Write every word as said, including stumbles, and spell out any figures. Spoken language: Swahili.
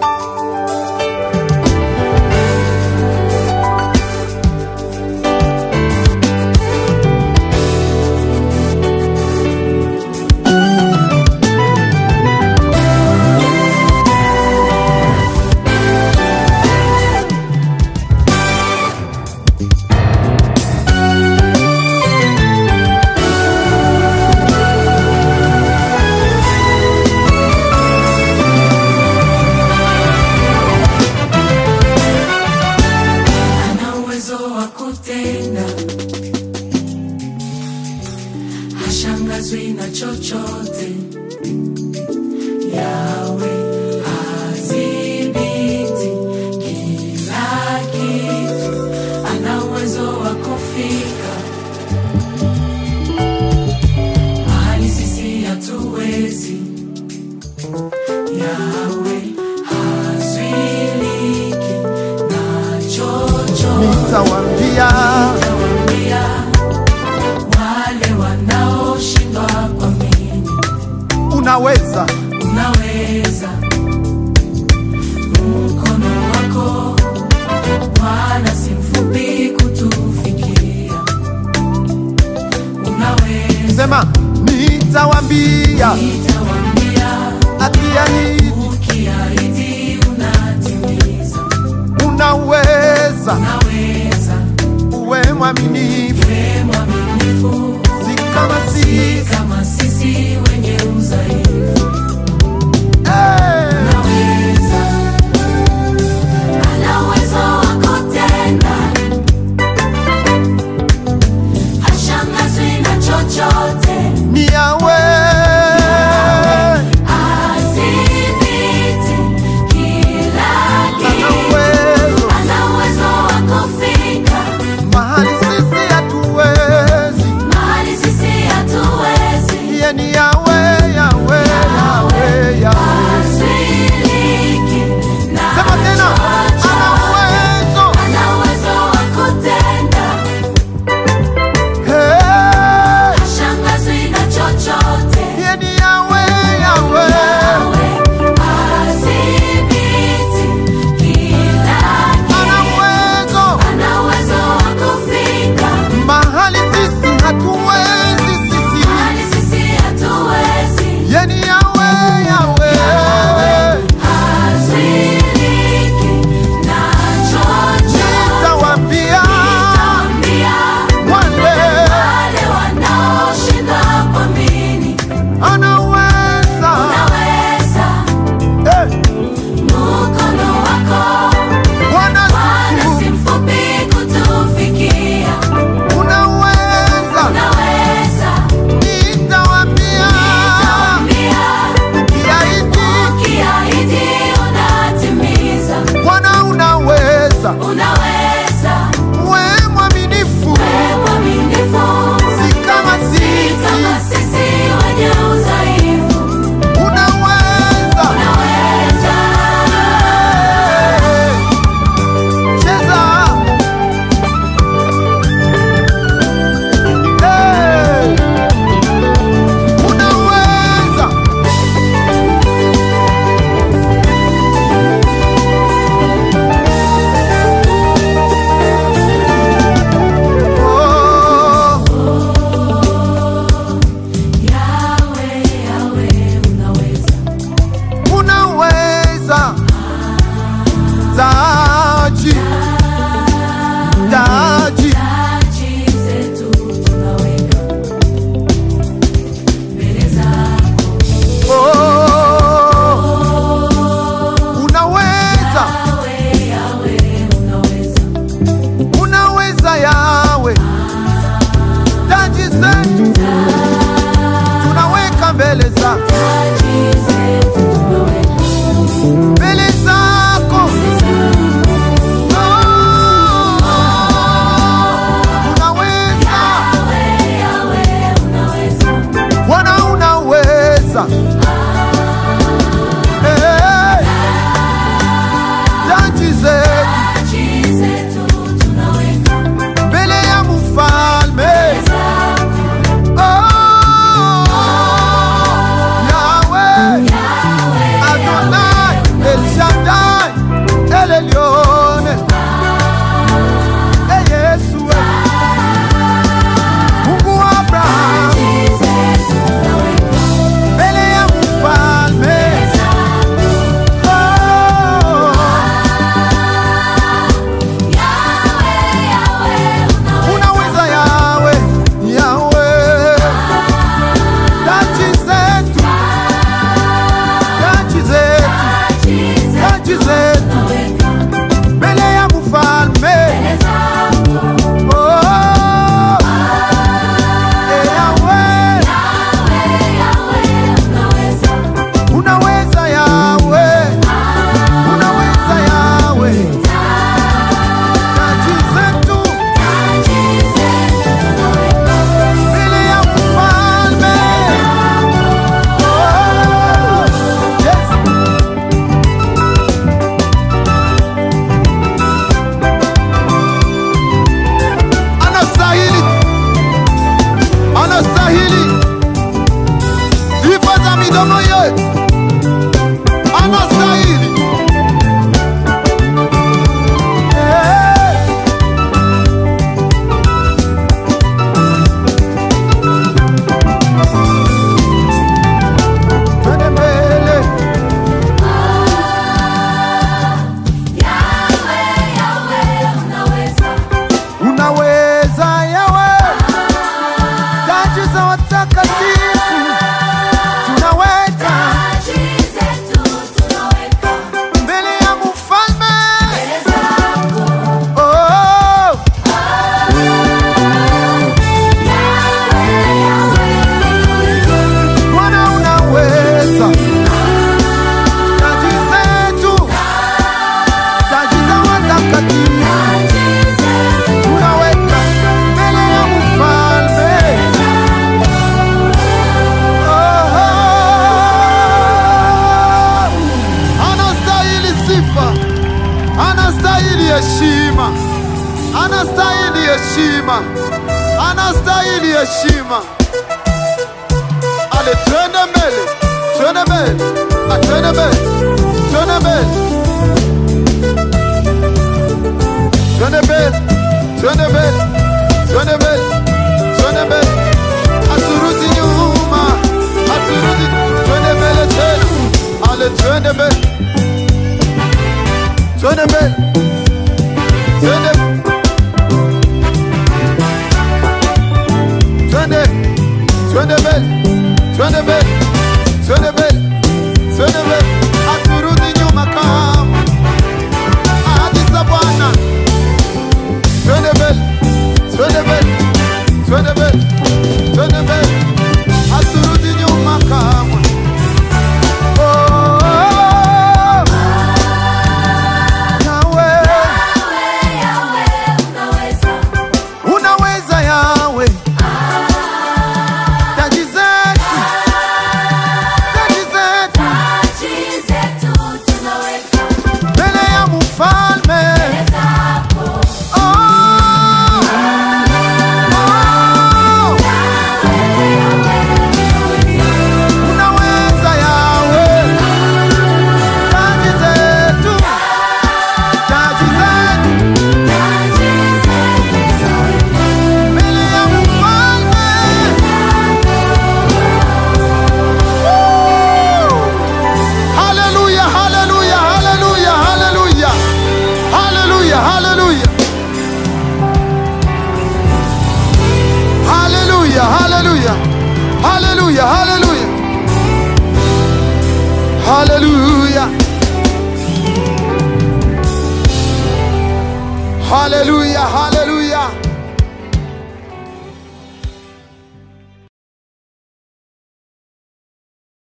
hashangazwi na chochote. Yahweh hazibiti kila kitu, ana uwezo wa kufika mahali sisi hatuwezi. Yahweh hazuiliki na chochote. Nitawaambia unaweza, unaweza, mkono wako Bwana si mfupi kutufikia. Unaweza, sema nitawaambia, nitawaambia, akiahidi, ukiahidi unatimiza. Unaweza, unaweza, uwe mwaminifu, uwe mwaminifu, si kama sisi, si kama sisi wenye udhaifu. Unaweza, ana uwezo wa kutenda, hashangazwi na chochote. ni Yahweh, hazibiti kila kitu, ana uwezo wa kufika mahali sisi hatuwezi. mahali sisi hatuwezi. Yeye ni Yahweh, Yahweh, Yahweh, Yahweh. Hazuiliki na Sema tena, ana uwezo, ana uwezo wa kutenda, hey, hashangazwi na chochote. yeye ni Yahweh, Yahweh. Hazibiti kila Ana uwezo, ana uwezo wa kufika mahali sisi hatuwezi sisi. mahali sisi hatuwezi. Yeye ni Yahweh, Yahweh. Hazuiliki na chochote. Nitawaambia Nitawaambia wale, wale wanaoshinda kuamini, anaweza, unaweza, hey, mkono wako Bwana Bwana si mfupi kutufikia. unaweza. Unaweza, Nitawaambia, nitawaambia, ukiahidi, ukiahidi unatimiza. Bwana unaweza, Unaweza, uwe mwaminifu, wewe mwaminifu, si kama si sisi. kama sisi wenye udhaifu. Unaweza, Unaweza, hey, cheza, hey, unaweza. Oh, Yahweh, Yahweh, unaweza. unaweza. Taji, taji, Taji zetu tunaweka mbele zako. oh, unaweza, Yahweh, Yahweh, unaweza. unaweza Yahweh. Taji zetu tunaweka mbele zako, Taji zetu tunaweka mbele zako, mbele zako. heshima, anastahili heshima, anastahili heshima. Ale, twende mbele, twende mbele, twende mbele, twende mbele, twende mbele, twende mbele, twende mbele, twende mbele, aturudi nyuma, aturudi, twende mbele tena. Ale, twende mbele, twende mbele, twende, twende, twende mbele, twende mbele, twende mbele, twende mbele, aturudi nyuma kama ahadi za Bwana. Twende mbele, twende mbele, twende mbele, twende mbele, aturudi nyuma kama. Oh, oh, oh. Yahweh, Yahweh, unaweza. unaweza Yahweh. Taji zetu, taji zetu Taji zetu tunaweka mbele ya mfalme. mbele zako. Oh, oh. Unaweza Yahweh. Taji zetu, taji zetu mbele ya mfalme. Hallelujah, hallelujah, hallelujah, hallelujah. Hallelujah, hallelujah. Hallelujah, hallelujah. Hallelujah, hallelujah. Hallelujah. Hallelujah, hallelujah.